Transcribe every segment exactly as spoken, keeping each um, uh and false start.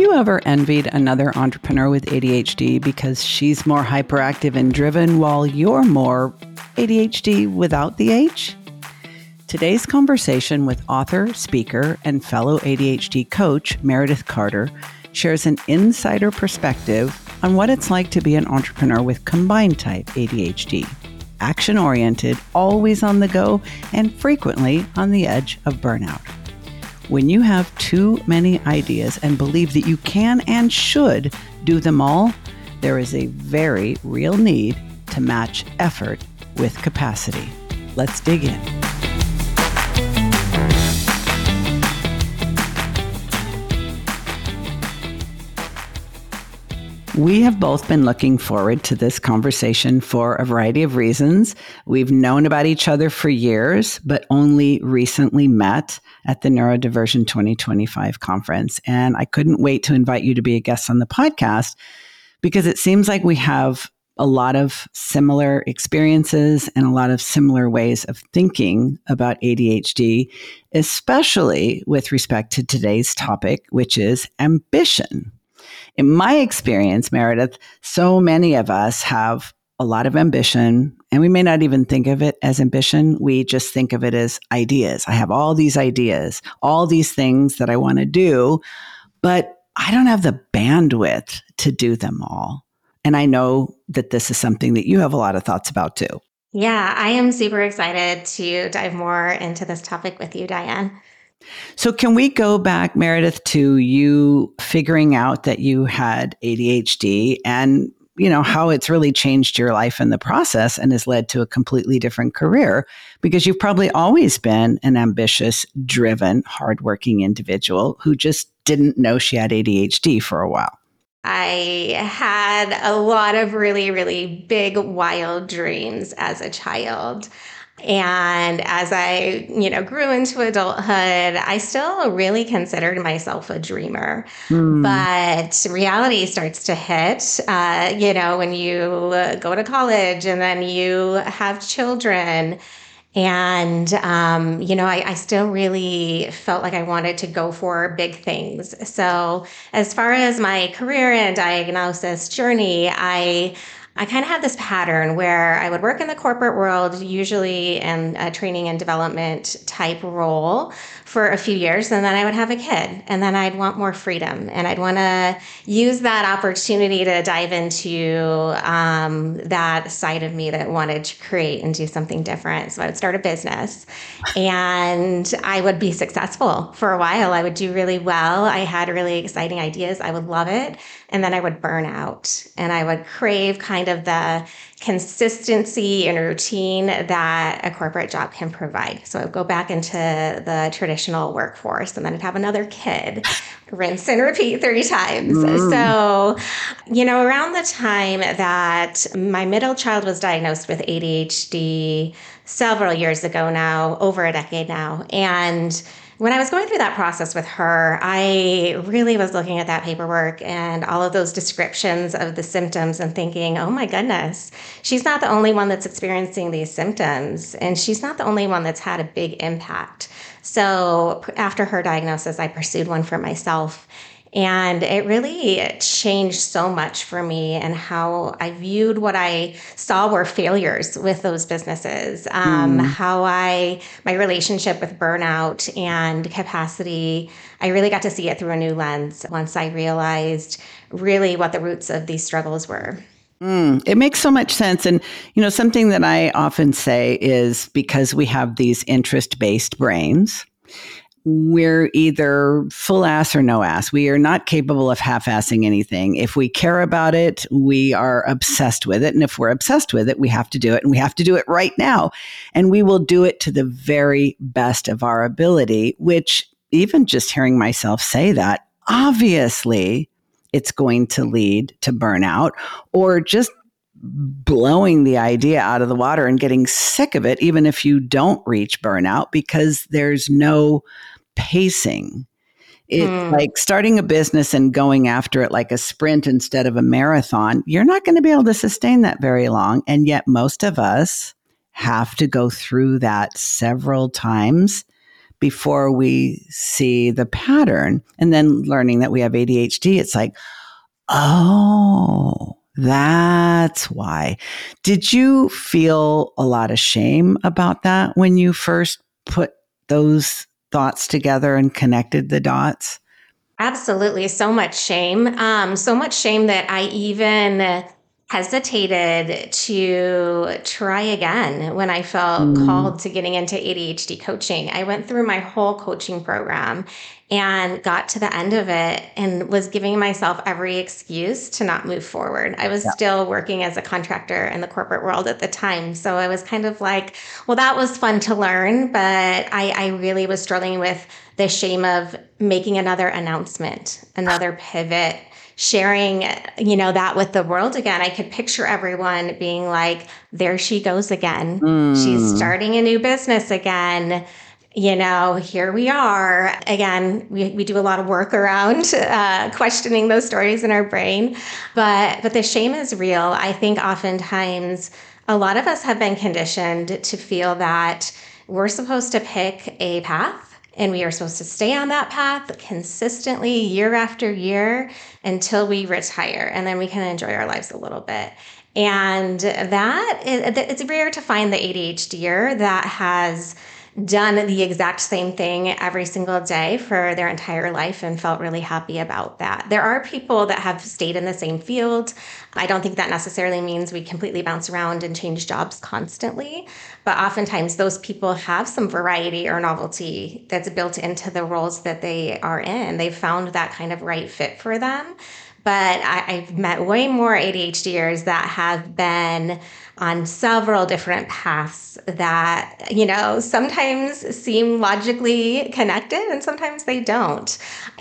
you ever envied another entrepreneur with A D H D because she's more hyperactive and driven while you're more A D H D without the H? Today's conversation with author, speaker, and fellow A D H D coach Meredith Carter shares an insider perspective on what it's like to be an entrepreneur with combined type A D H D, action-oriented, always on the go, and frequently on the edge of burnout. When you have too many ideas and believe that you can and should do them all, there is a very real need to match effort with capacity. Let's dig in. We have both been looking forward to this conversation for a variety of reasons. We've known about each other for years, but only recently met at the Neurodiversion twenty twenty-five conference. And I couldn't wait to invite you to be a guest on the podcast because it seems like we have a lot of similar experiences and a lot of similar ways of thinking about A D H D, especially with respect to today's topic, which is ambition. In my experience, Meredith, so many of us have a lot of ambition, and we may not even think of it as ambition. We just think of it as ideas. I have all these ideas, all these things that I want to do, but I don't have the bandwidth to do them all. And I know that this is something that you have a lot of thoughts about too. Yeah, I am super excited to dive more into this topic with you, Diane. So can we go back, Meredith, to you figuring out that you had A D H D and, you know, how it's really changed your life in the process and has led to a completely different career? Because you've probably always been an ambitious, driven, hardworking individual who just didn't know she had A D H D for a while. I had a lot of really, really big, wild dreams as a child. And as I, you know, grew into adulthood, I still really considered myself a dreamer. Mm. But reality starts to hit, uh, you know, when you go to college and then you have children. And, um, you know, I, I still really felt like I wanted to go for big things. So as far as my career and diagnosis journey, I I kind of had this pattern where I would work in the corporate world, usually in a training and development type role for a few years, and then I would have a kid, and then I'd want more freedom, and I'd want to use that opportunity to dive into um, that side of me that wanted to create and do something different. So I would start a business, and I would be successful for a while. I would do really well. I had really exciting ideas. I would love it. And then I would burn out, and I would crave kind of the consistency and routine that a corporate job can provide. So I would go back into the traditional workforce, and then I'd have another kid, rinse and repeat three times. Mm. So, you know, around the time that my middle child was diagnosed with A D H D several years ago now, over a decade now, and when I was going through that process with her, I really was looking at that paperwork and all of those descriptions of the symptoms and thinking, oh my goodness, she's not the only one that's experiencing these symptoms, and she's not the only one that's had a big impact. So after her diagnosis, I pursued one for myself. And it really changed so much for me and how I viewed what I saw were failures with those businesses, um, mm. how I, my relationship with burnout and capacity, I really got to see it through a new lens once I realized really what the roots of these struggles were. Mm, it makes so much sense. And, you know, something that I often say is because we have these interest-based brains, we're either full ass or no ass. We are not capable of half-assing anything. If we care about it, we are obsessed with it. And if we're obsessed with it, we have to do it, and we have to do it right now. And we will do it to the very best of our ability, which even just hearing myself say that, obviously it's going to lead to burnout or just blowing the idea out of the water and getting sick of it, even if you don't reach burnout, because there's no pacing. It's mm. like starting a business and going after it like a sprint instead of a marathon. You're not going to be able to sustain that very long. And yet most of us have to go through that several times before we see the pattern. And then learning that we have A D H D, it's like, oh, that's why. Did you feel a lot of shame about that when you first put those thoughts together and connected the dots? Absolutely. So much shame. Um, so much shame that I even hesitated to try again when I felt Mm, called to getting into A D H D coaching. I went through my whole coaching program and got to the end of it and was giving myself every excuse to not move forward. I was yeah. still working as a contractor in the corporate world at the time. So I was kind of like, well, that was fun to learn, but I, I really was struggling with the shame of making another announcement, another pivot, sharing, you know, that with the world again. I could picture everyone being like, there she goes again. She's Mm, starting a new business again. You know, here we are. Again, we, we do a lot of work around uh, questioning those stories in our brain. But but the shame is real. I think oftentimes a lot of us have been conditioned to feel that we're supposed to pick a path and we are supposed to stay on that path consistently year after year until we retire. And then we can enjoy our lives a little bit. And that is, it's rare to find the ADHDer that has done the exact same thing every single day for their entire life and felt really happy about that. There are people that have stayed in the same field. I don't think that necessarily means we completely bounce around and change jobs constantly, but oftentimes those people have some variety or novelty that's built into the roles that they are in. They've found that kind of right fit for them. But I, I've met way more ADHDers that have been on several different paths that, you know, sometimes seem logically connected and sometimes they don't.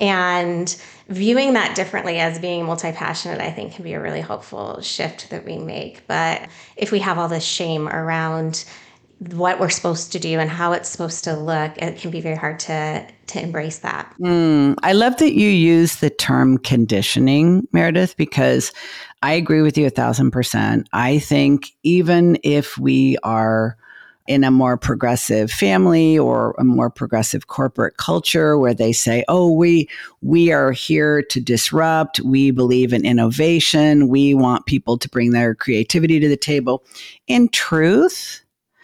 And viewing that differently as being multi-passionate, I think can be a really helpful shift that we make. But if we have all this shame around what we're supposed to do and how it's supposed to look, it can be very hard to to embrace that. mm. I love that you use the term conditioning, Meredith, because I agree with you a thousand percent. I think even if we are in a more progressive family or a more progressive corporate culture where they say, oh, we we are here to disrupt, we believe in innovation, we want people to bring their creativity to the table. In truth,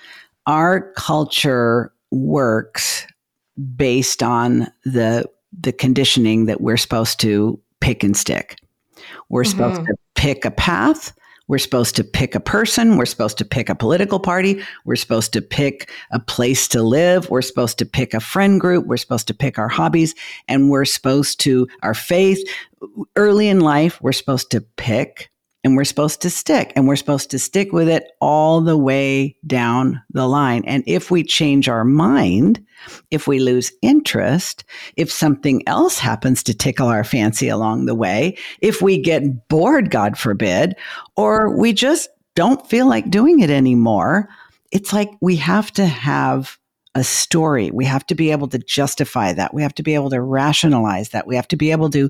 our culture works based on the the conditioning that we're supposed to pick and stick. We're supposed Mm-hmm. to pick a path. We're supposed to pick a person. We're supposed to pick a political party. We're supposed to pick a place to live. We're supposed to pick a friend group. We're supposed to pick our hobbies. And we're supposed to, our faith. Early in life, we're supposed to pick and we're supposed to stick and we're supposed to stick with it all the way down the line. And if we change our mind, if we lose interest, if something else happens to tickle our fancy along the way, if we get bored, God forbid, or we just don't feel like doing it anymore, it's like we have to have a story. We have to be able to justify that. We have to be able to rationalize that. We have to be able to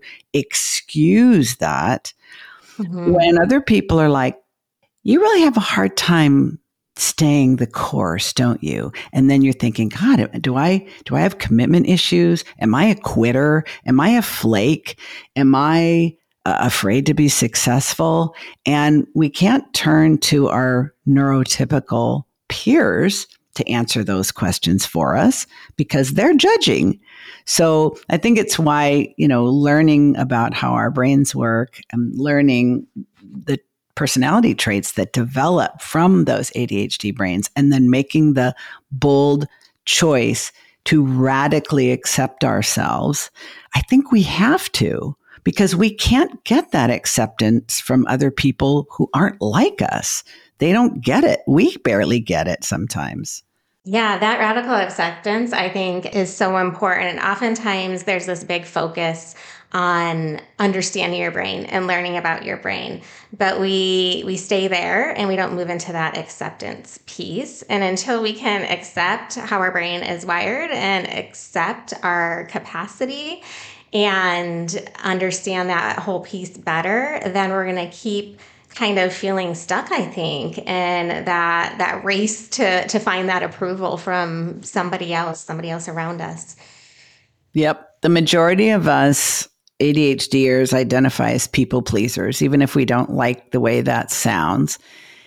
excuse that Mm-hmm. when other people are like, you really have a hard time staying the course, don't you? And then you're thinking, God, do I do I have commitment issues? Am I a quitter? Am I a flake? Am I uh, afraid to be successful? And we can't turn to our neurotypical peers to answer those questions for us because they're judging. So I think it's why, you know, learning about how our brains work and learning the personality traits that develop from those A D H D brains, and then making the bold choice to radically accept ourselves. I think we have to, because we can't get that acceptance from other people who aren't like us. They don't get it. We barely get it sometimes. Yeah, that radical acceptance, I think, is so important. Oftentimes, there's this big focus on understanding your brain and learning about your brain, but we we stay there and we don't move into that acceptance piece. And until we can accept how our brain is wired and accept our capacity and understand that whole piece better, then we're going to keep kind of feeling stuck, I think, and that that race to to find that approval from somebody else, somebody else around us. Yep. The majority of us ADHDers identify as people pleasers, even if we don't like the way that sounds.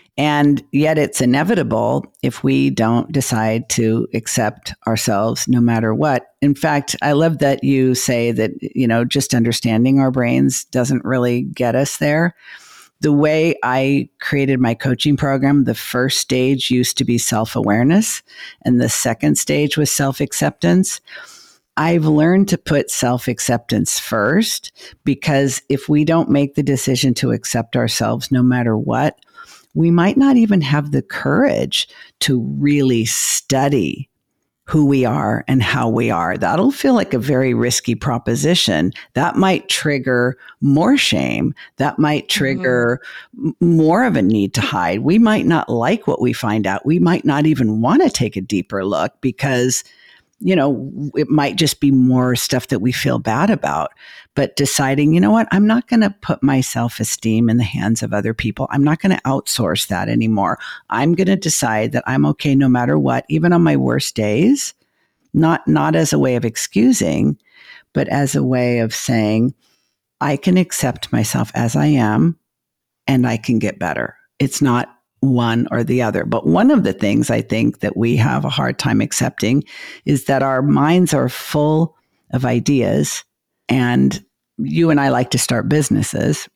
And yet it's inevitable if we don't decide to accept ourselves no matter what. In fact, I love that you say that, you know, just understanding our brains doesn't really get us there. The way I created my coaching program, the first stage used to be self-awareness, and the second stage was self-acceptance. I've learned to put self-acceptance first, because if we don't make the decision to accept ourselves no matter what, we might not even have the courage to really study who we are and how we are. That'll feel like a very risky proposition. That might trigger more shame. That might trigger mm-hmm. more of a need to hide. We might not like what we find out. We might not even want to take a deeper look because, you know, it might just be more stuff that we feel bad about. But deciding, you know what, I'm not going to put my self-esteem in the hands of other people. I'm not going to outsource that anymore. I'm going to decide that I'm okay no matter what, even on my worst days, not, not as a way of excusing, but as a way of saying, I can accept myself as I am and I can get better. It's not one or the other. But one of the things I think that we have a hard time accepting is that our minds are full of ideas, and you and I like to start businesses.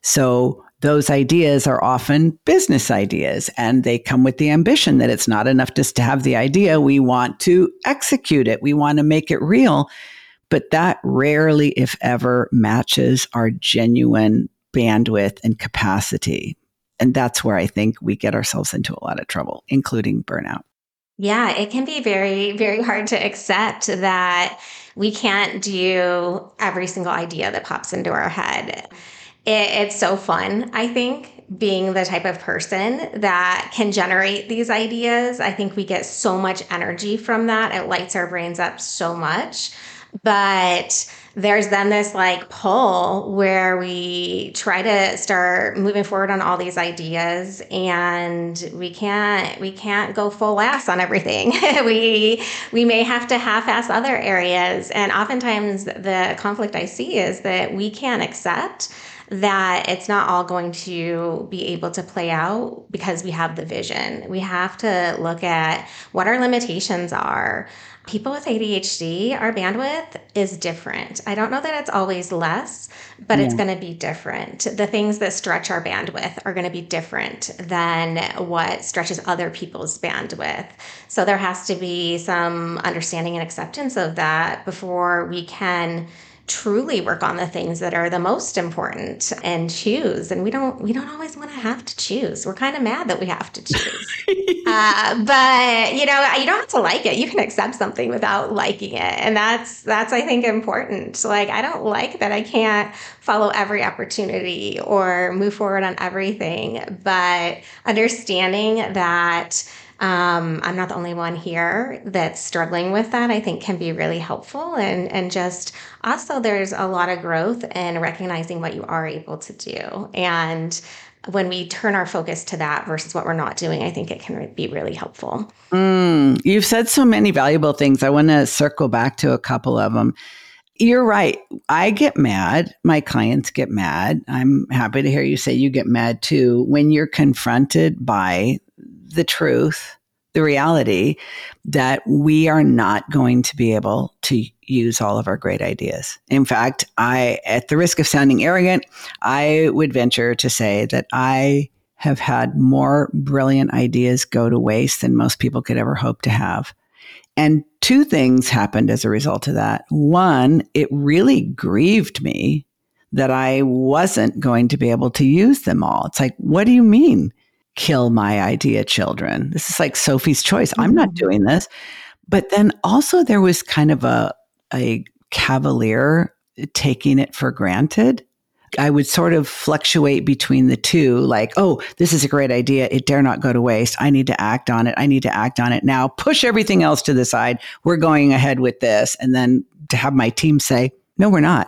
So those ideas are often business ideas, and they come with the ambition that it's not enough just to have the idea. We want to execute it. We want to make it real. But that rarely, if ever, matches our genuine bandwidth and capacity. And that's where I think we get ourselves into a lot of trouble, including burnout. Yeah, it can be very, very hard to accept that we can't do every single idea that pops into our head. It, it's so fun, I think, being the type of person that can generate these ideas. I think we get so much energy from that. It lights our brains up so much. But there's then this like pull where we try to start moving forward on all these ideas, and we can't we can't go full ass on everything. we we may have to half-ass other areas, and oftentimes the conflict I see is that we can't accept that it's not all going to be able to play out because we have the vision. We have to look at what our limitations are. People with A D H D, our bandwidth is different. I don't know that it's always less, but yeah. It's going to be different. The things that stretch our bandwidth are going to be different than what stretches other people's bandwidth. So there has to be some understanding and acceptance of that before we can truly work on the things that are the most important and choose. And we don't we don't always want to have to choose. We're kind of mad that we have to choose. uh, but you know, you don't have to like it. You can accept something without liking it. And that's that's I think important. Like, I don't like that I can't follow every opportunity or move forward on everything, but understanding that Um, I'm not the only one here that's struggling with that, I think can be really helpful. And, and just also there's a lot of growth in recognizing what you are able to do. And when we turn our focus to that versus what we're not doing, I think it can be really helpful. Mm, you've said so many valuable things. I want to circle back to a couple of them. You're right. I get mad. My clients get mad. I'm happy to hear you say you get mad too when you're confronted by the truth, the reality that we are not going to be able to use all of our great ideas. In fact, I, at the risk of sounding arrogant, I would venture to say that I have had more brilliant ideas go to waste than most people could ever hope to have. And two things happened as a result of that. One, it really grieved me that I wasn't going to be able to use them all. It's like, what do you mean? Kill my idea, children. This is like Sophie's Choice. I'm not doing this. But then also there was kind of a, a cavalier taking it for granted. I would sort of fluctuate between the two, like, oh, this is a great idea. It dare not go to waste. I need to act on it. I need to act on it now. Push everything else to the side. We're going ahead with this. And then to have my team say, no, we're not.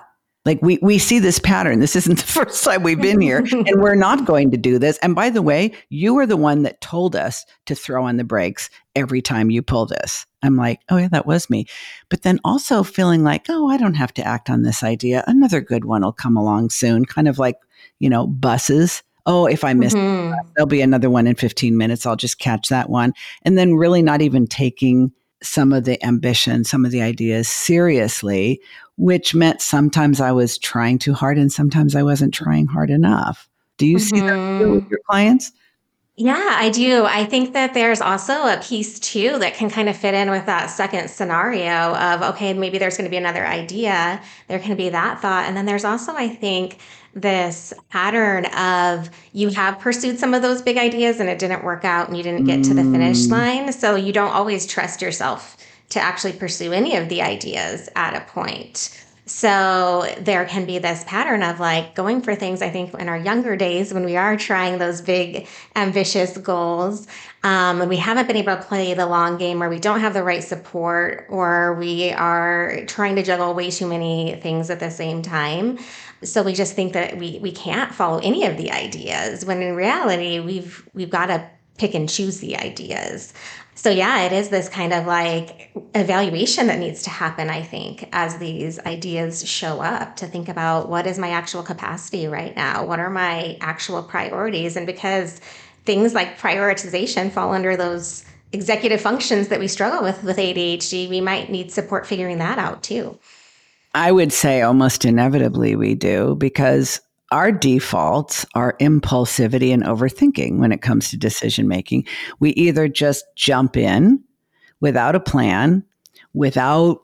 Like we, we see this pattern. This isn't the first time we've been here, and we're not going to do this. And by the way, you were the one that told us to throw on the brakes every time you pull this. I'm like, oh yeah, that was me. But then also feeling like, oh, I don't have to act on this idea. Another good one will come along soon. Kind of like, you know, buses. Oh, if I miss, Mm-hmm. it, there'll be another one in fifteen minutes. I'll just catch that one. And then really not even taking some of the ambition, some of the ideas seriously, which meant sometimes I was trying too hard and sometimes I wasn't trying hard enough. Do you see that too with Mm-hmm. your clients? Yeah, I do. I think that there's also a piece too that can kind of fit in with that second scenario of, okay, maybe there's going to be another idea. There can be that thought. And then there's also, I think, this pattern of you have pursued some of those big ideas and it didn't work out and you didn't get to the finish Mm, line. So you don't always trust yourself to actually pursue any of the ideas at a point. So there can be this pattern of like going for things, I think, in our younger days when we are trying those big, ambitious goals, um, and we haven't been able to play the long game, or we don't have the right support, or we are trying to juggle way too many things at the same time. So we just think that we, we can't follow any of the ideas when in reality, we've, we've got to pick and choose the ideas. So yeah, it is this kind of like evaluation that needs to happen, I think, as these ideas show up to think about what is my actual capacity right now? What are my actual priorities? And because things like prioritization fall under those executive functions that we struggle with with A D H D, we might need support figuring that out too. I would say almost inevitably we do because our defaults are impulsivity and overthinking when it comes to decision making. We either just jump in without a plan, without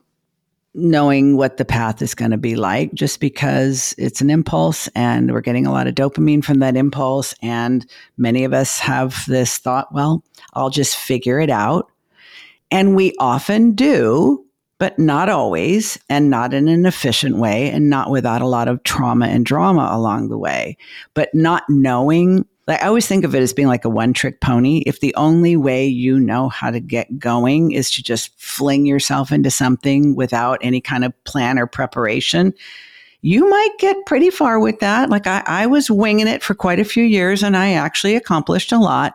knowing what the path is going to be like, just because it's an impulse and we're getting a lot of dopamine from that impulse. And many of us have this thought, well, I'll just figure it out. And we often do, but not always, and not in an efficient way, and not without a lot of trauma and drama along the way. But not knowing, like I always think of it as being like a one trick pony. If the only way you know how to get going is to just fling yourself into something without any kind of plan or preparation, you might get pretty far with that. Like I, I was winging it for quite a few years and I actually accomplished a lot,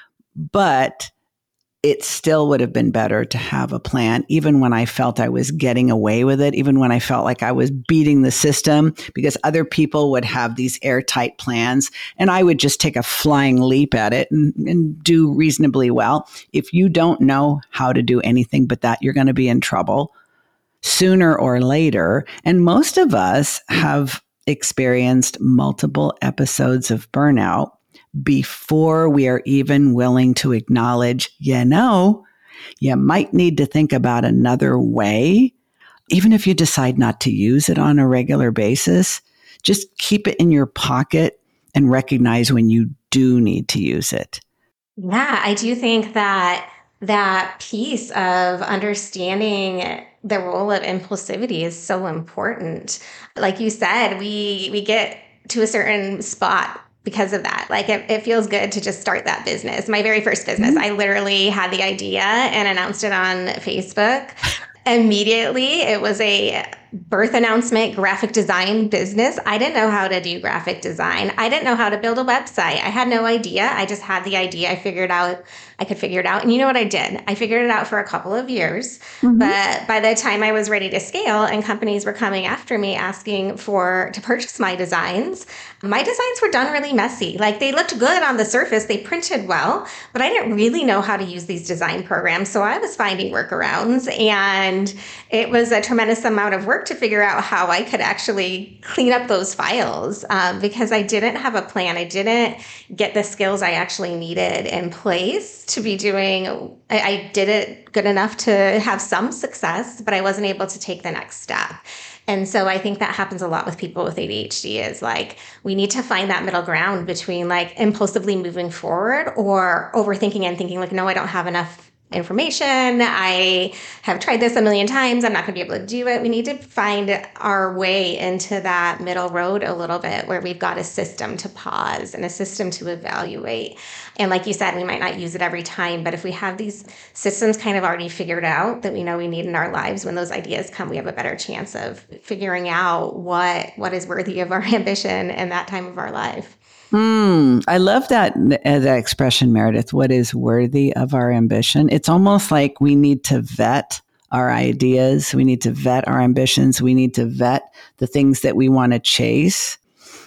but it still would have been better to have a plan, even when I felt I was getting away with it, even when I felt like I was beating the system, because other people would have these airtight plans and I would just take a flying leap at it and, and do reasonably well. If you don't know how to do anything but that, you're going to be in trouble sooner or later. And most of us have experienced multiple episodes of burnout before we are even willing to acknowledge, you know, you might need to think about another way. Even if you decide not to use it on a regular basis, just keep it in your pocket and recognize when you do need to use it. Yeah, I do think that that piece of understanding the role of impulsivity is so important. Like you said, we we get to a certain spot because of that. Like it, it feels good to just start that business. My very first business, mm-hmm. I literally had the idea and announced it on Facebook. Immediately, it was a birth announcement graphic design business. I didn't know how to do graphic design. I didn't know how to build a website. I had no idea. I just had the idea. I figured out I could figure it out. And you know what I did? I figured it out for a couple of years. Mm-hmm. But by the time I was ready to scale and companies were coming after me asking for to purchase my designs, my designs were done really messy. Like they looked good on the surface. They printed well, but I didn't really know how to use these design programs. So I was finding workarounds, and it was a tremendous amount of work to figure out how I could actually clean up those files um, because I didn't have a plan. I didn't get the skills I actually needed in place to be doing. I, I did it good enough to have some success, but I wasn't able to take the next step. And so I think that happens a lot with people with A D H D is like, we need to find that middle ground between like impulsively moving forward or overthinking and thinking like, no, I don't have enough information. I have tried this a million times. I'm not going to be able to do it. We need to find our way into that middle road a little bit where we've got a system to pause and a system to evaluate. And like you said, we might not use it every time, but if we have these systems kind of already figured out that we know we need in our lives, when those ideas come, we have a better chance of figuring out what what is worthy of our ambition in that time of our life. Hmm. I love that, uh, that expression, Meredith. What is worthy of our ambition? It's almost like we need to vet our ideas. We need to vet our ambitions. We need to vet the things that we want to chase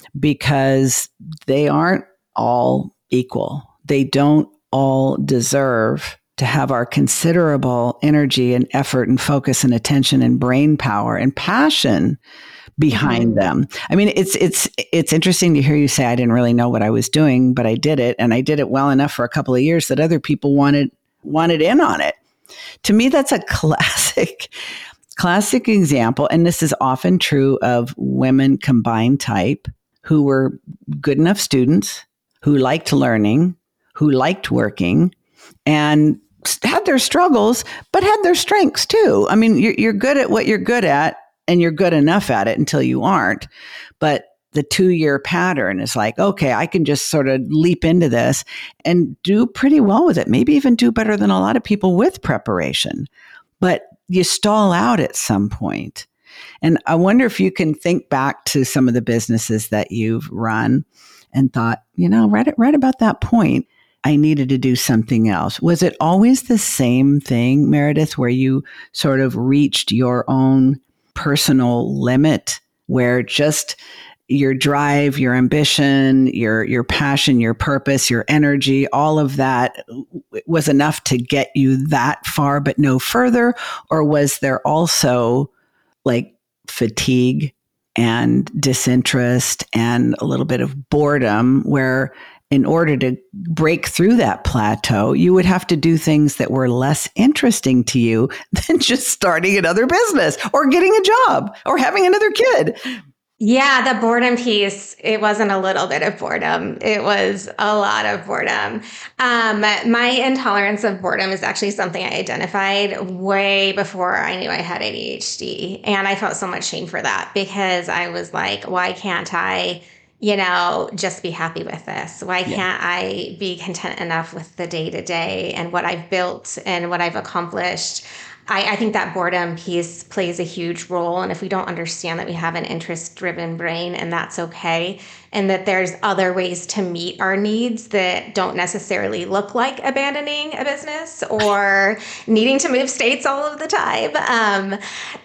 because they aren't all equal. They don't all deserve to have our considerable energy and effort and focus and attention and brain power and passion behind Mm-hmm. them. I mean, it's it's it's interesting to hear you say I didn't really know what I was doing, but I did it, and I did it well enough for a couple of years that other people wanted wanted in on it. To me, that's a classic classic example, and this is often true of women combined type who were good enough students, who liked learning, who liked working, and had their struggles, but had their strengths too. I mean, you're, you're good at what you're good at, and you're good enough at it until you aren't. But the two-year pattern is like, okay, I can just sort of leap into this and do pretty well with it, maybe even do better than a lot of people with preparation. But you stall out at some point. And I wonder if you can think back to some of the businesses that you've run and thought, you know, right, right about that point, I needed to do something else. Was it always the same thing, Meredith, where you sort of reached your own personal limit where just your drive, your ambition, your your passion, your purpose, your energy, all of that was enough to get you that far but no further? Or was there also like fatigue and disinterest and a little bit of boredom where in order to break through that plateau, you would have to do things that were less interesting to you than just starting another business or getting a job or having another kid? Yeah, the boredom piece, it wasn't a little bit of boredom. It was a lot of boredom. Um, my intolerance of boredom is actually something I identified way before I knew I had A D H D. And I felt so much shame for that because I was like, why can't I, you know, just be happy with this? Why Yeah. can't I be content enough with the day to day and what I've built and what I've accomplished? I, I think that boredom piece plays a huge role. And if we don't understand that we have an interest driven brain and that's okay, and that there's other ways to meet our needs that don't necessarily look like abandoning a business or needing to move states all of the time, um,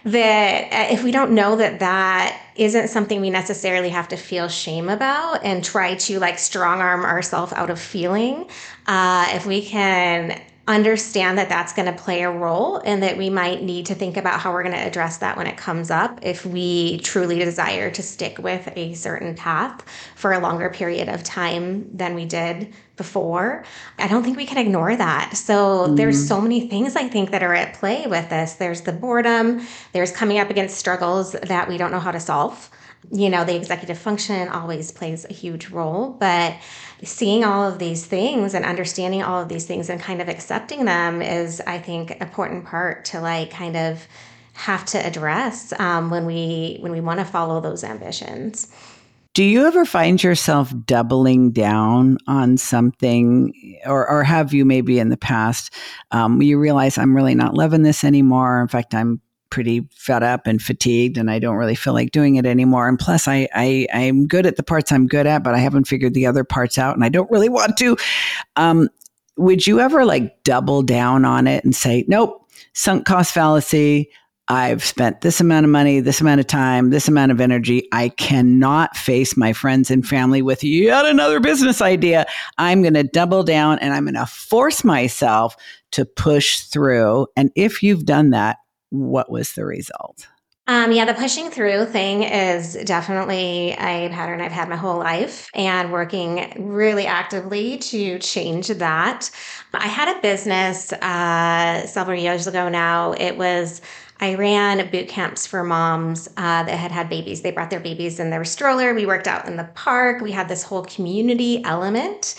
that if we don't know that that isn't something we necessarily have to feel shame about and try to like strong arm ourselves out of feeling, uh, if we can understand that that's going to play a role and that we might need to think about how we're going to address that when it comes up if we truly desire to stick with a certain path for a longer period of time than we did before. I don't think we can ignore that. So mm. there's so many things I think that are at play with this. There's the boredom, there's coming up against struggles that we don't know how to solve. You know, the executive function always plays a huge role, but seeing all of these things and understanding all of these things and kind of accepting them is, I think, an important part to like kind of have to address um, when we when we want to follow those ambitions. Do you ever find yourself doubling down on something, or, or have you maybe in the past, um, you realize I'm really not loving this anymore. In fact, I'm pretty fed up and fatigued and I don't really feel like doing it anymore. And plus I, I, I'm good at the parts I'm good at, but I haven't figured the other parts out and I don't really want to. Um, would you ever like double down on it and say, nope, sunk cost fallacy. I've spent this amount of money, this amount of time, this amount of energy. I cannot face my friends and family with yet another business idea. I'm going to double down and I'm going to force myself to push through. And if you've done that, what was the result? Um, yeah, the pushing through thing is definitely a pattern I've had my whole life and working really actively to change that. I had a business uh, several years ago now. It was, I ran boot camps for moms uh, that had had babies. They brought their babies in their stroller. We worked out in the park. We had this whole community element.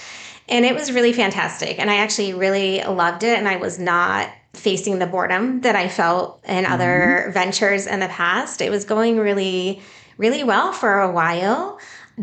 And it was really fantastic. And I actually really loved it. And I was not facing the boredom that I felt in Mhm. other ventures in the past. It was going really, really well for a while.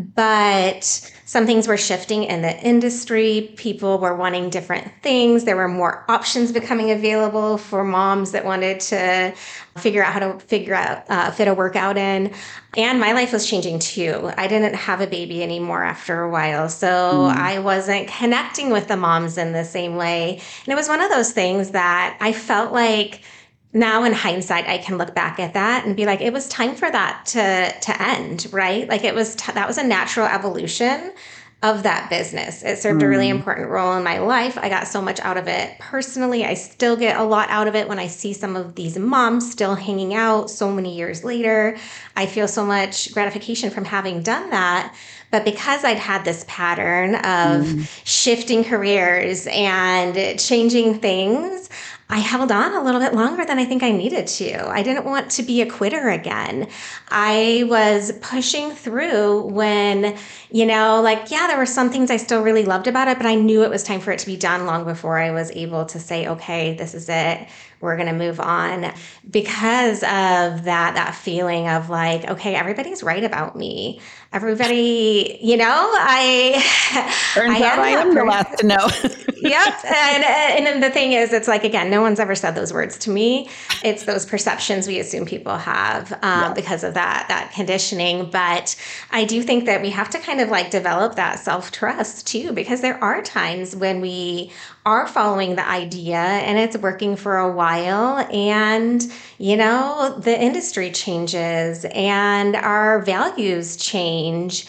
But some things were shifting in the industry. People were wanting different things. There were more options becoming available for moms that wanted to figure out how to figure out uh, fit a workout in. And my life was changing too. I didn't have a baby anymore after a while. So Mm. I wasn't connecting with the moms in the same way. And it was one of those things that I felt like now in hindsight, I can look back at that and be like, it was time for that to to end, right? Like it was t- that was a natural evolution of that business. It served a really Mm. important role in my life. I got so much out of it personally. I still get a lot out of it when I see some of these moms still hanging out so many years later. I feel so much gratification from having done that. But because I'd had this pattern of Mm. shifting careers and changing things, I held on a little bit longer than I think I needed to. I didn't want to be a quitter again. I was pushing through when, you know, like, yeah, there were some things I still really loved about it, but I knew it was time for it to be done long before I was able to say, okay, this is it. We're going to move on because of that, that feeling of like, okay, everybody's right about me. Everybody, you know, I, I Turns out am I that am the person. last to know. Yep. And and then the thing is, it's like, again, no one's ever said those words to me. It's those perceptions we assume people have um, Yeah. because of that that conditioning. But I do think that we have to kind of like develop that self-trust too, because there are times when we are following the idea and it's working for a while, and you know, the industry changes and our values change,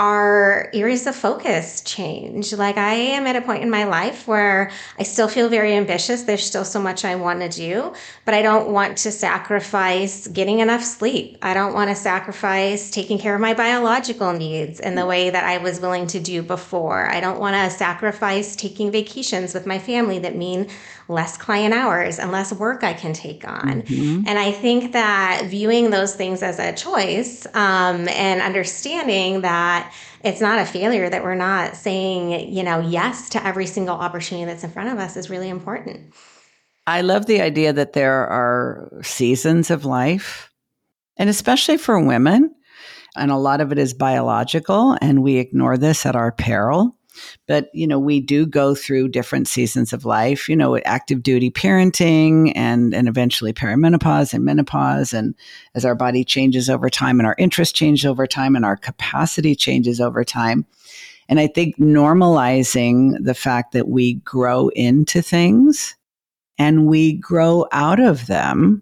our areas of focus change. Like I am at a point in my life where I still feel very ambitious. There's still so much I want to do, but I don't want to sacrifice getting enough sleep. I don't want to sacrifice taking care of my biological needs in the way that I was willing to do before. I don't want to sacrifice taking vacations with my family that mean less client hours and less work I can take on. Mhm. And I think that viewing those things as a choice um, and understanding that it's not a failure, that we're not saying, you know, yes to every single opportunity that's in front of us is really important. I love the idea that there are seasons of life, and especially for women, and a lot of it is biological, and we ignore this at our peril. But, you know, we do go through different seasons of life, you know, active duty parenting and, and eventually perimenopause and menopause. And as our body changes over time and our interests change over time and our capacity changes over time. And I think normalizing the fact that we grow into things and we grow out of them.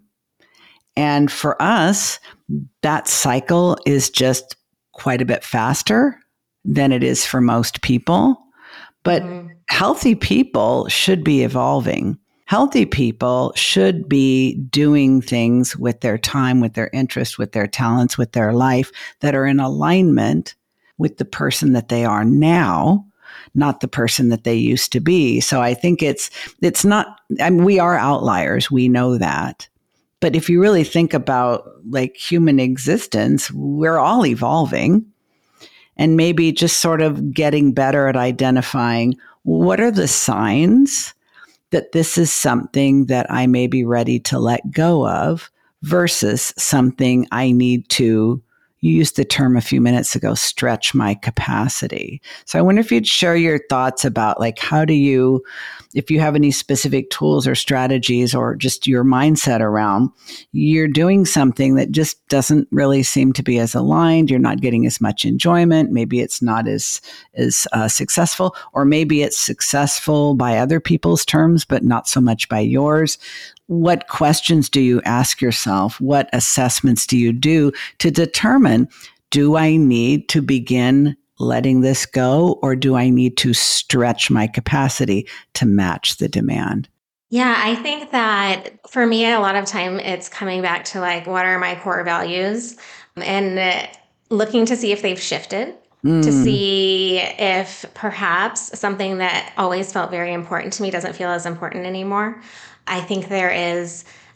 And for us, that cycle is just quite a bit faster than it is for most people. But Mm-hmm. healthy people should be evolving. Healthy people should be doing things with their time, with their interest, with their talents, with their life that are in alignment with the person that they are now, not the person that they used to be. So I think it's it's not, I mean, we are outliers. We know that. But if you really think about like human existence, we're all evolving and maybe just sort of getting better at identifying what are the signs that this is something that I may be ready to let go of versus something I need to, you used the term a few minutes ago, stretch my capacity. So I wonder if you'd share your thoughts about like, how do you, if you have any specific tools or strategies or just your mindset around, you're doing something that just doesn't really seem to be as aligned. You're not getting as much enjoyment. Maybe it's not as, as uh, successful, or maybe it's successful by other people's terms, but not so much by yours. What questions do you ask yourself? What assessments do you do to determine, do I need to begin letting this go, or do I need to stretch my capacity to match the demand? Yeah, I think that for me, a lot of time it's coming back to like, what are my core values and uh, looking to see if they've shifted, to Mm. see if perhaps something that always felt very important to me doesn't feel as important anymore. I think there is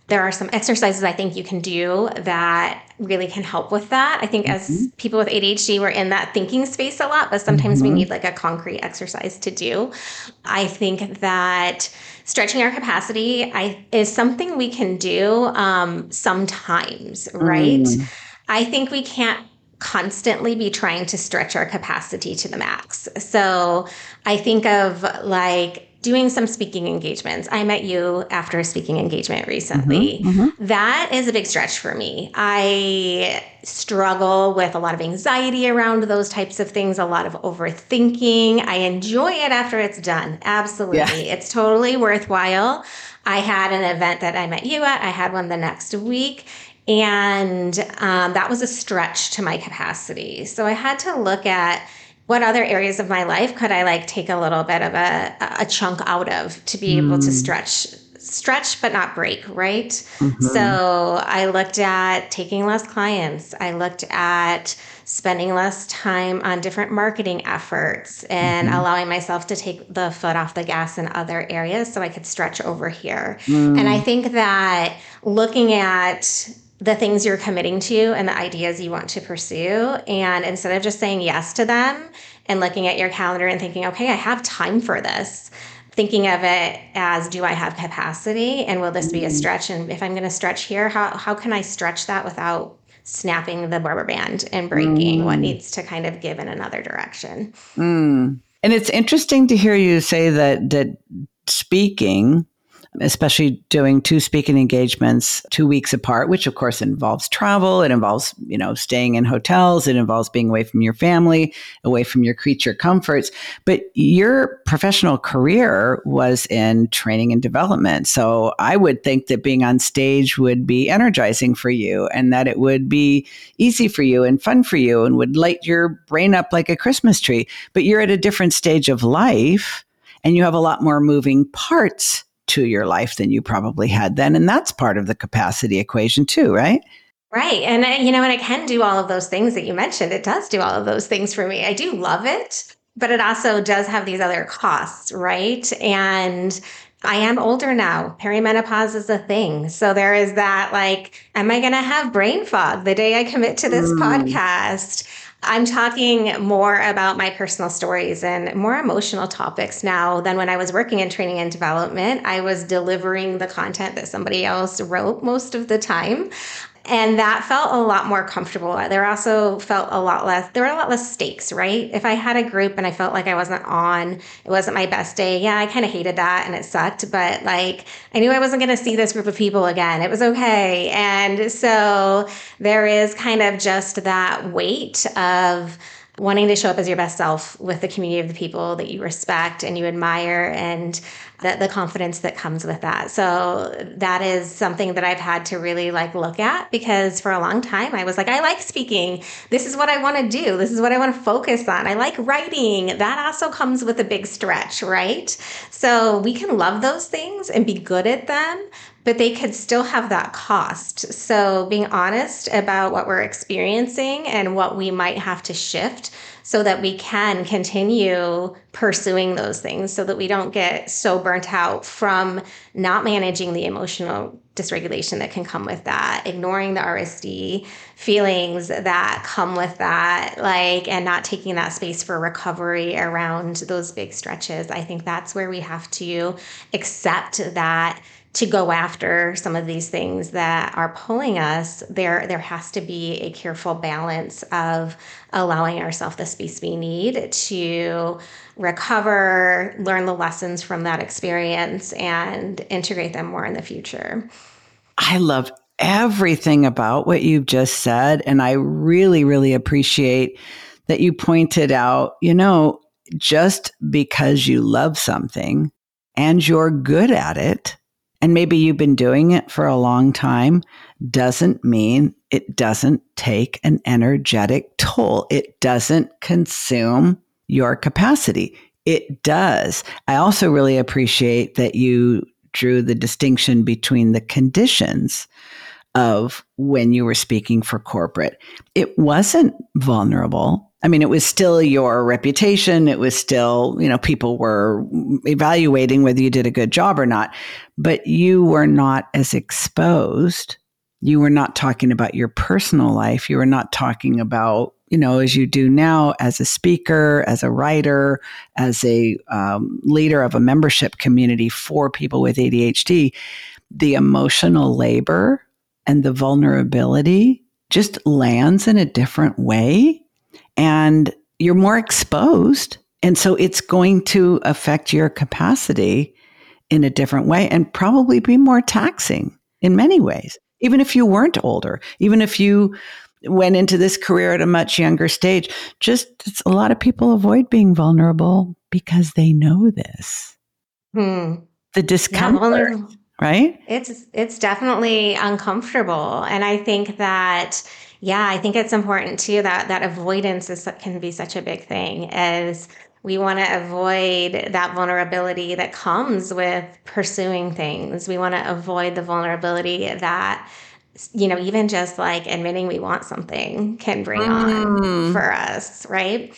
There are some exercises I think you can do that really can help with that. I think Mm-hmm. as people with A D H D, we're in that thinking space a lot, but sometimes we Mm-hmm. need like a concrete exercise to do. I think that stretching our capacity I, is something we can do um, sometimes, right? Mm. I think we can't constantly be trying to stretch our capacity to the max. So I think of like doing some speaking engagements. I met you after a speaking engagement recently. Mm-hmm. Mm-hmm. That is a big stretch for me. I struggle with a lot of anxiety around those types of things, a lot of overthinking. I enjoy it after it's done. Yeah. Absolutely. It's totally worthwhile. I had an event that I met you at, I had one the next week. And um, that was a stretch to my capacity. So I had to look at what other areas of my life could I like take a little bit of a, a chunk out of to be able to Mm. stretch, stretch, but not break, right? So Mm-hmm. I looked at taking less clients. I looked at spending less time on different marketing efforts and Mm-hmm. allowing myself to take the foot off the gas in other areas so I could stretch over here. And I Mm. think that looking at the things you're committing to and the ideas you want to pursue. And instead of just saying yes to them and looking at your calendar and thinking, okay, I have time for this, thinking of it as, do I have capacity? And will this be a Mm. stretch? And if I'm going to stretch here, how, how can I stretch that without snapping the rubber band and breaking what Mm. needs to kind of give in another direction? Mm. And it's interesting to hear you say that that speaking, especially doing two speaking engagements two weeks apart, which of course involves travel. It involves, you know, staying in hotels. It involves being away from your family, away from your creature comforts. But your professional career was in training and development. So I would think that being on stage would be energizing for you and that it would be easy for you and fun for you and would light your brain up like a Christmas tree. But you're at a different stage of life and you have a lot more moving parts to your life than you probably had then. And that's part of the capacity equation too, right? Right. And, uh, you know, and I can do all of those things that you mentioned. It does do all of those things for me. I do love it, but it also does have these other costs, right? And I am older now. Perimenopause is a thing. So there is that like, am I going to have brain fog the day I commit to this Mm. podcast? I'm talking more about my personal stories and more emotional topics now than when I was working in training and development. I was delivering the content that somebody else wrote most of the time. And that felt a lot more comfortable. There also felt a lot less, there were a lot less stakes, right? If I had a group and I felt like I wasn't on, it wasn't my best day. Yeah, I kind of hated that and it sucked, but like I knew I wasn't going to see this group of people again. It was okay. And so there is kind of just that weight of wanting to show up as your best self with the community of the people that you respect and you admire and the, the confidence that comes with that. So that is something that I've had to really like look at because for a long time I was like, I like speaking. This is what I want to do. This is what I want to focus on. I like writing. That also comes with a big stretch, right? So we can love those things and be good at them, but they could still have that cost. So being honest about what we're experiencing and what we might have to shift so that we can continue pursuing those things so that we don't get so burnt out from not managing the emotional dysregulation that can come with that, ignoring the R S D feelings that come with that, like, and not taking that space for recovery around those big stretches. I think that's where we have to accept that to go after some of these things that are pulling us, there there has to be a careful balance of allowing ourselves the space we need to recover, learn the lessons from that experience, and integrate them more in the future. I love everything about what you've just said. And I really, really appreciate that you pointed out, you know, just because you love something and you're good at it, and maybe you've been doing it for a long time, doesn't mean it doesn't take an energetic toll. It doesn't consume your capacity. It does. I also really appreciate that you drew the distinction between the conditions of when you were speaking for corporate. It wasn't vulnerable. I mean, it was still your reputation. It was still, you know, people were evaluating whether you did a good job or not, but you were not as exposed. You were not talking about your personal life. You were not talking about, you know, as you do now as a speaker, as a writer, as a um, leader of a membership community for people with A D H D, the emotional labor and the vulnerability just lands in a different way. And you're more exposed. And so it's going to affect your capacity in a different way and probably be more taxing in many ways. Even if you weren't older, even if you went into this career at a much younger stage, just a lot of people avoid being vulnerable because they know this. Hmm. The discomfort, yeah, right? It's it's definitely uncomfortable. And I think that, yeah, I think it's important too that that avoidance is can be such a big thing, as we want to avoid that vulnerability that comes with pursuing things. We want to avoid the vulnerability that, you know, even just like admitting we want something can bring on Mm. for us, right?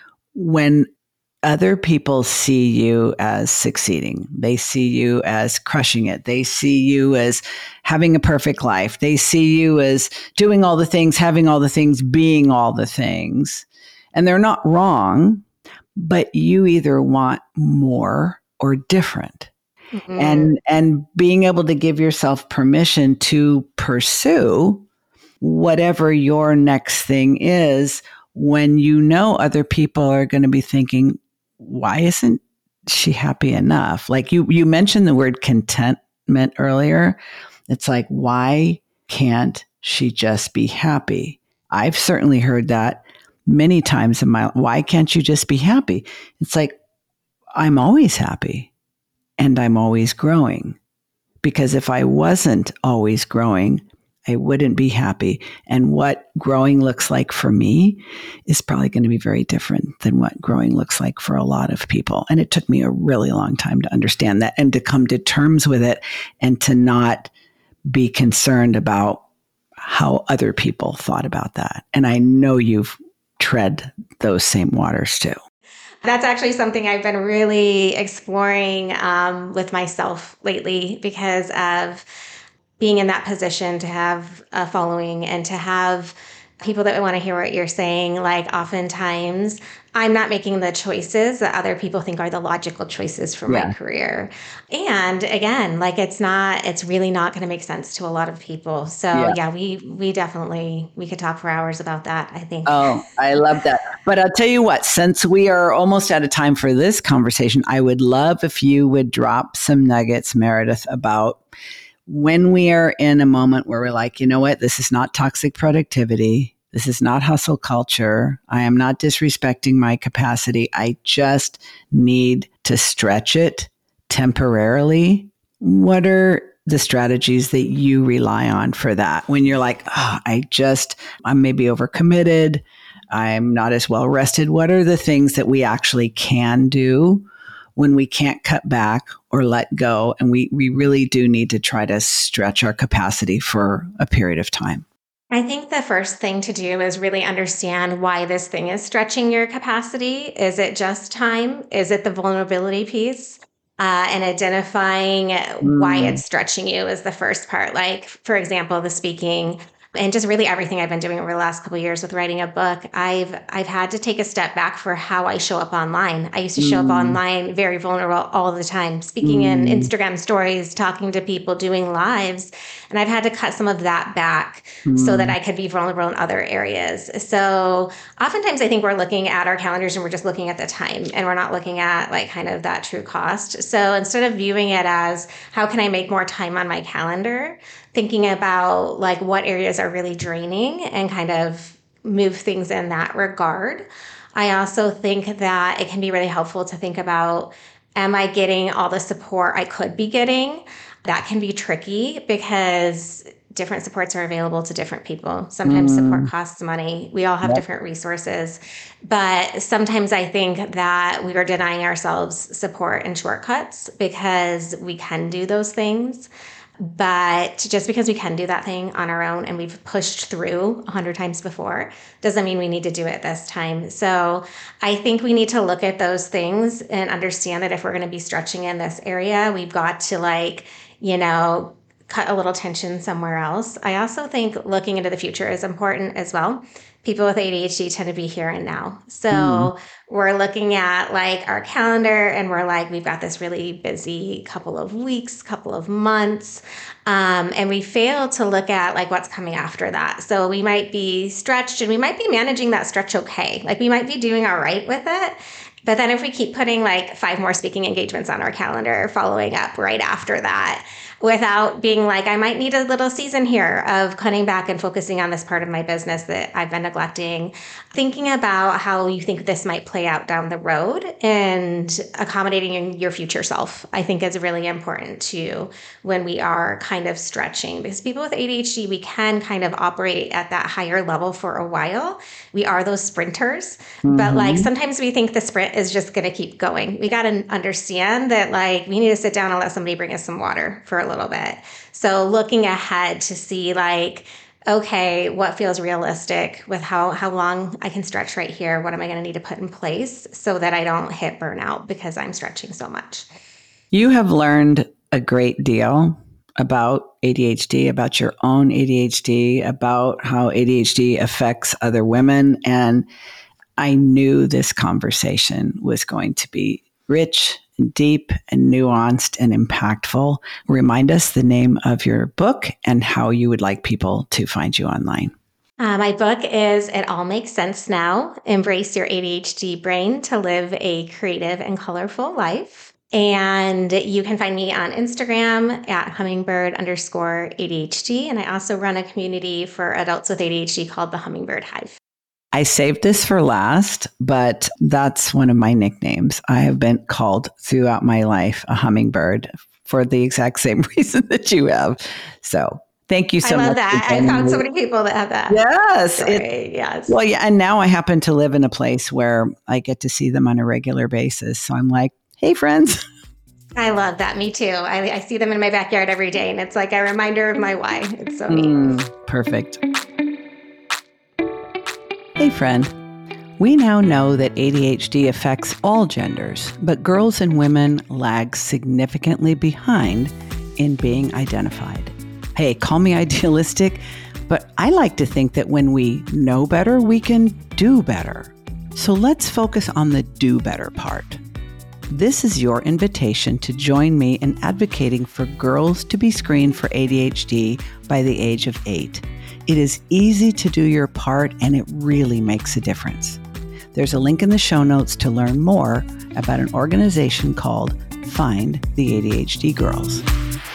When other people see you as succeeding, they see you as crushing it, they see you as having a perfect life, they see you as doing all the things, having all the things, being all the things. And they're not wrong, but you either want more or different. Mm-hmm. And and being able to give yourself permission to pursue whatever your next thing is, when you know other people are going to be thinking, why isn't she happy enough? Like you, you mentioned the word contentment earlier. It's like, why can't she just be happy? I've certainly heard that many times in my, why can't you just be happy? It's like, I'm always happy and I'm always growing, because if I wasn't always growing, I wouldn't be happy. And what growing looks like for me is probably going to be very different than what growing looks like for a lot of people. And it took me a really long time to understand that and to come to terms with it and to not be concerned about how other people thought about that. And I know you've tread those same waters too. That's actually something I've been really exploring um, with myself lately, because of being in that position to have a following and to have people that want to hear what you're saying. Like, oftentimes I'm not making the choices that other people think are the logical choices for Yeah. my career. And again, like, it's not, it's really not going to make sense to a lot of people. So Yeah. yeah, we, we definitely, we could talk for hours about that, I think. Oh, I love that. But I'll tell you what, since we are almost out of time for this conversation, I would love if you would drop some nuggets, Meredith, about when we are in a moment where we're like, you know what, this is not toxic productivity. This is not hustle culture. I am not disrespecting my capacity. I just need to stretch it temporarily. What are the strategies that you rely on for that? When you're like, oh, I just, I'm maybe overcommitted. I'm not as well rested. What are the things that we actually can do when we can't cut back or let go, and we, we really do need to try to stretch our capacity for a period of time? I think the first thing to do is really understand why this thing is stretching your capacity. Is it just time? Is it the vulnerability piece? Uh, and identifying why Mm. it's stretching you is the first part. Like, for example, the speaking and just really everything I've been doing over the last couple of years with writing a book, I've I've had to take a step back for how I show up online. I used to show up Mm. online very vulnerable all the time, speaking in Mm. Instagram stories, talking to people, doing lives. And I've had to cut some of that back Mm. so that I could be vulnerable in other areas. So oftentimes I think we're looking at our calendars and we're just looking at the time, and we're not looking at like kind of that true cost. So instead of viewing it as how can I make more time on my calendar, thinking about like what areas are really draining and kind of move things in that regard. I also think that it can be really helpful to think about, am I getting all the support I could be getting? That can be tricky because different supports are available to different people. Sometimes Mm. support costs money. We all have Yep. different resources. But sometimes I think that we are denying ourselves support and shortcuts because we can do those things. But just because we can do that thing on our own and we've pushed through a hundred times before doesn't mean we need to do it this time. So I think we need to look at those things and understand that if we're going to be stretching in this area, we've got to like, you know, cut a little tension somewhere else. I also think looking into the future is important as well. People with A D H D tend to be here and now. So mm. we're looking at like our calendar and we're like, we've got this really busy couple of weeks, couple of months. Um, and we fail to look at like what's coming after that. So we might be stretched and we might be managing that stretch okay. Like we might be doing all right with it. But then if we keep putting like five more speaking engagements on our calendar, following up right after that, without being like, I might need a little season here of cutting back and focusing on this part of my business that I've been neglecting, thinking about how you think this might play out down the road and accommodating your future self, I think is really important too when we are kind of stretching. Because people with A D H D, we can kind of operate at that higher level for a while. We are those sprinters, mm-hmm. but like sometimes we think the sprint is just going to keep going. We got to understand that like we need to sit down and let somebody bring us some water for a little bit. So looking ahead to see like, okay, what feels realistic with how, how long I can stretch right here? What am I going to need to put in place so that I don't hit burnout because I'm stretching so much? You have learned a great deal about A D H D, about your own A D H D, about how A D H D affects other women. And I knew this conversation was going to be rich, deep, and nuanced and impactful. Remind us the name of your book and how you would like people to find you online. Uh, my book is It All Makes Sense Now, Embrace Your A D H D Brain to Live a Creative and Colorful Life. And you can find me on Instagram at hummingbird underscore A D H D. And I also run a community for adults with A D H D called the Hummingbird Hive. I saved this for last, but that's one of my nicknames. I have been called throughout my life a hummingbird for the exact same reason that you have. So thank you so much. I love much that. I found so many people that have that. Yes. It, yes. Well, yeah. And now I happen to live in a place where I get to see them on a regular basis. So I'm like, hey, friends. I love that. Me too. I, I see them in my backyard every day, and it's like a reminder of my why. It's so neat. Mm, perfect. Hey, friend. We now know that A D H D affects all genders, but girls and women lag significantly behind in being identified. Hey, call me idealistic, but I like to think that when we know better, we can do better. So let's focus on the do better part. This is your invitation to join me in advocating for girls to be screened for A D H D by the age of eight. It is easy to do your part, and it really makes a difference. There's a link in the show notes to learn more about an organization called Find the A D H D Girls.